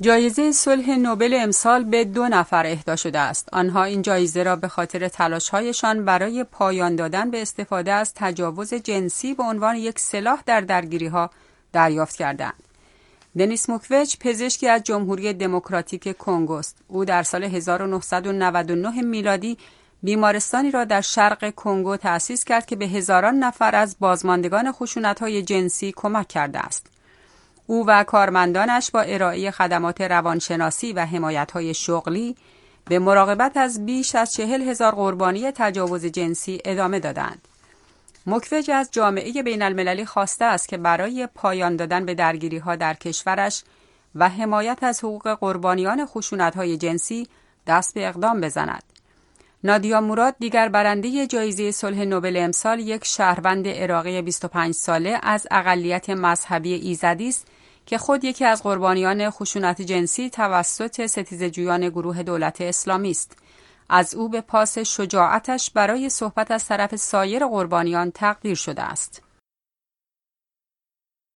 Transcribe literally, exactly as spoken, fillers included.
جایزه صلح نوبل امسال به دو نفر اهدا شده است. آنها این جایزه را به خاطر تلاش‌هایشان برای پایان دادن به استفاده از تجاوز جنسی به عنوان یک سلاح در درگیری‌ها دریافت کردند. دنیس موکوچ پزشکی از جمهوری دموکراتیک کنگو است. او در سال هزار و نهصد و نود و نه میلادی بیمارستانی را در شرق کنگو تأسیس کرد که به هزاران نفر از بازماندگان خشونت‌های جنسی کمک کرده است. او و کارمندانش با ارائه خدمات روانشناسی و حمایت‌های شغلی به مراقبت از بیش از چهل هزار قربانی تجاوز جنسی ادامه دادند. موکوچ از جامعه بین المللی خواسته است که برای پایان دادن به درگیری‌ها در کشورش و حمایت از حقوق قربانیان خشونت‌های جنسی دست به اقدام بزند. نادیا مراد دیگر برنده جایزه صلح نوبل امسال یک شهروند عراقی بیست و پنج ساله از اقلیت مذهبی ایزدی است که خود یکی از قربانیان خشونت جنسی توسط ستیزه‌جویان گروه دولت اسلامی است. از او به پاس شجاعتش برای صحبت از طرف سایر قربانیان تقدیر شده است.